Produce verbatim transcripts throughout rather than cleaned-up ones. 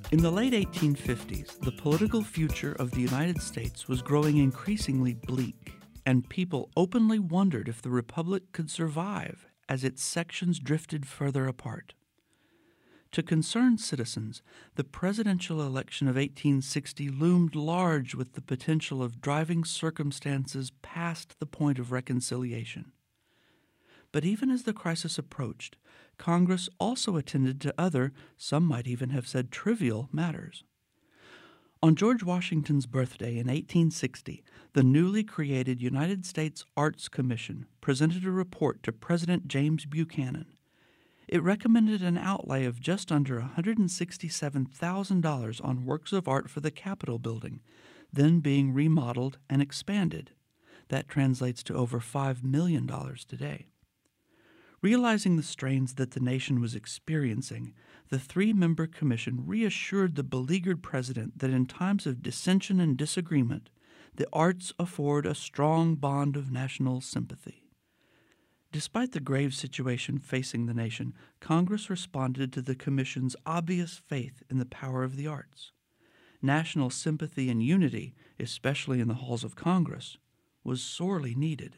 In the late eighteen fifties, the political future of the United States was growing increasingly bleak, and people openly wondered if the Republic could survive as its sections drifted further apart. To concerned citizens, the presidential election of eighteen sixty loomed large with the potential of driving circumstances past the point of reconciliation. But even as the crisis approached, Congress also attended to other, some might even have said trivial, matters. On George Washington's birthday in eighteen sixty, the newly created United States Arts Commission presented a report to President James Buchanan. It recommended an outlay of just under one hundred sixty-seven thousand dollars on works of art for the Capitol building, then being remodeled and expanded. That translates to over five million dollars today. Realizing the strains that the nation was experiencing, the three-member commission reassured the beleaguered president that in times of dissension and disagreement, the arts afford a strong bond of national sympathy. Despite the grave situation facing the nation, Congress responded to the commission's obvious faith in the power of the arts. National sympathy and unity, especially in the halls of Congress, was sorely needed.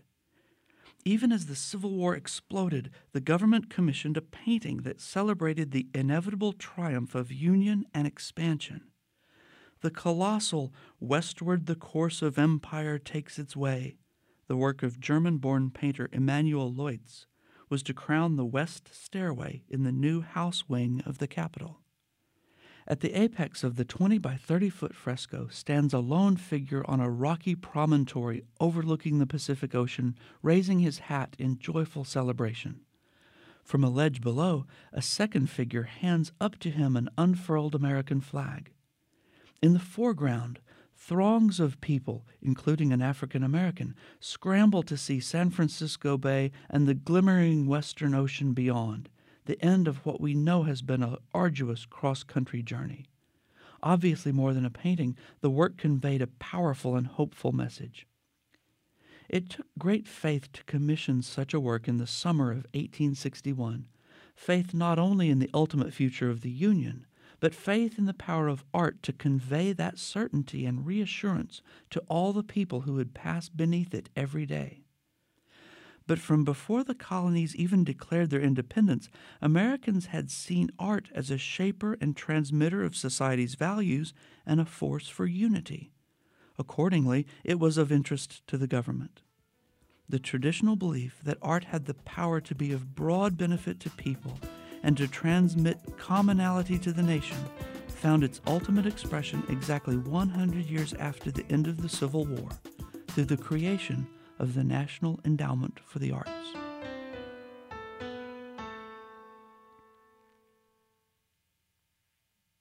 Even as the Civil War exploded, the government commissioned a painting that celebrated the inevitable triumph of union and expansion. The colossal "Westward the course of empire takes its way," the work of German-born painter Emanuel Leutz, was to crown the west stairway in the new house wing of the Capitol. At the apex of the twenty by thirty foot fresco stands a lone figure on a rocky promontory overlooking the Pacific Ocean, raising his hat in joyful celebration. From a ledge below, a second figure hands up to him an unfurled American flag. In the foreground, throngs of people, including an African American, scramble to see San Francisco Bay and the glimmering western ocean beyond, the end of what we know has been an arduous cross-country journey. Obviously more than a painting, the work conveyed a powerful and hopeful message. It took great faith to commission such a work in the summer of eighteen sixty-one, faith not only in the ultimate future of the Union, but faith in the power of art to convey that certainty and reassurance to all the people who would pass beneath it every day. But from before the colonies even declared their independence, Americans had seen art as a shaper and transmitter of society's values and a force for unity. Accordingly, it was of interest to the government. The traditional belief that art had the power to be of broad benefit to people and to transmit commonality to the nation found its ultimate expression exactly one hundred years after the end of the Civil War, through the creation of the National Endowment for the Arts.